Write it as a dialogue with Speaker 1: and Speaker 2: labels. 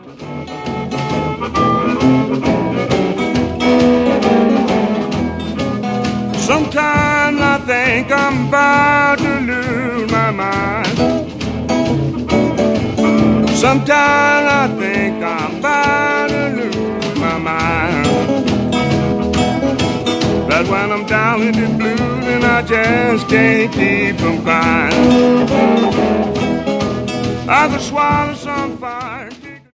Speaker 1: Sometimes I think I'm about to lose my mind. Sometimes I think I'm about to lose my mind. But when I'm down with the blues and I just can't keep from crying, I could swallow some fire.